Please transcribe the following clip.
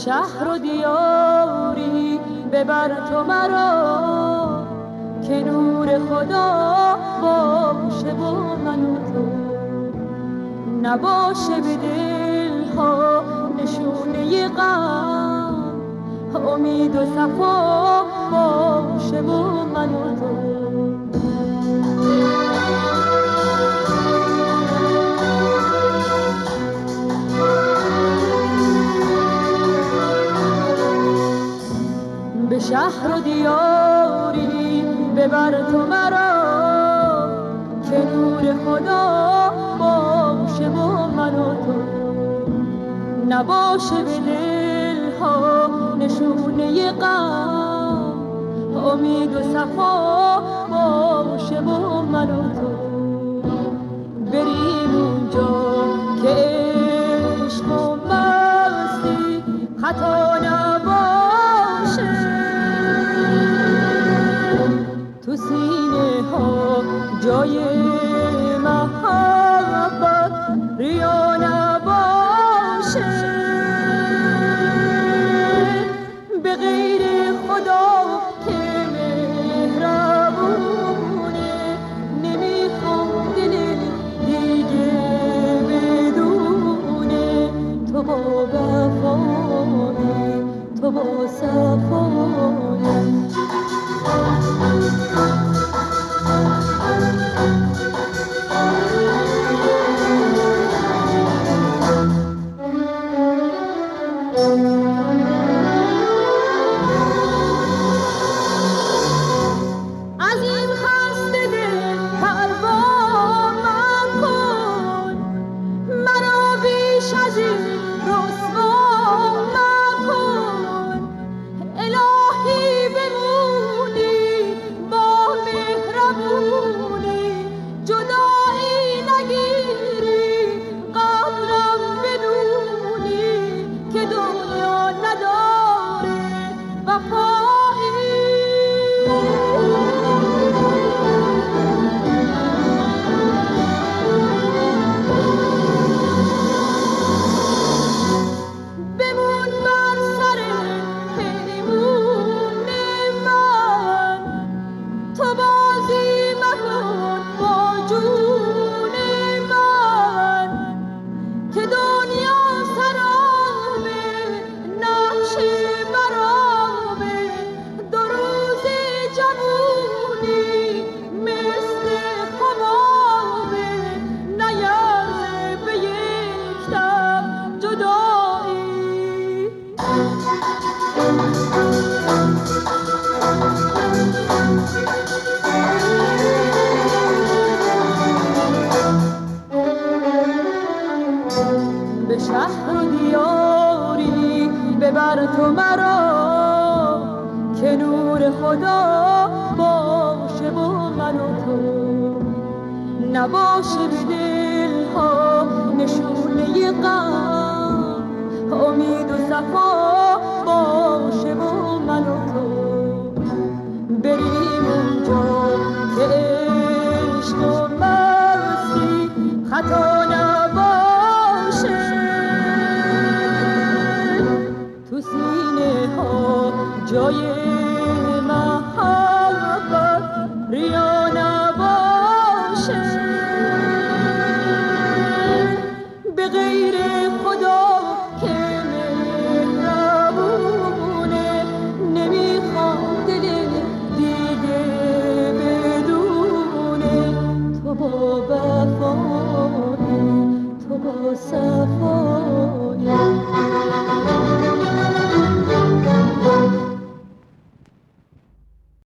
شهر و دیاری ببر تو مرا، که نور خدا باشه با من و تو. نباشه به دل ها نشونه غم، امید و صفا باشه با من و تو. به شهر و دیاری ببر تو مرا، که نور خدا باشه با من و تو. نباشه به دل ها نشونه غم، امید و صفا باشه با من و تو. بریم اونجا که عشق و مستی خطا نباشه، تو سینه ها جای محبت ریا نباشه. به غیر خدا که مهربونه، نمیخوام دل دیگه بدونه. تو با وفایی، تو با صفایی. به شهر و دیاری ببر تو مرا، که نور خدا باشه با من و تو. نباشه به دل ها نشونه غم، امید و صفا باشه با من و تو. بریم اونجا که عشق و مستی خطا نباشه، تو سینه ها جای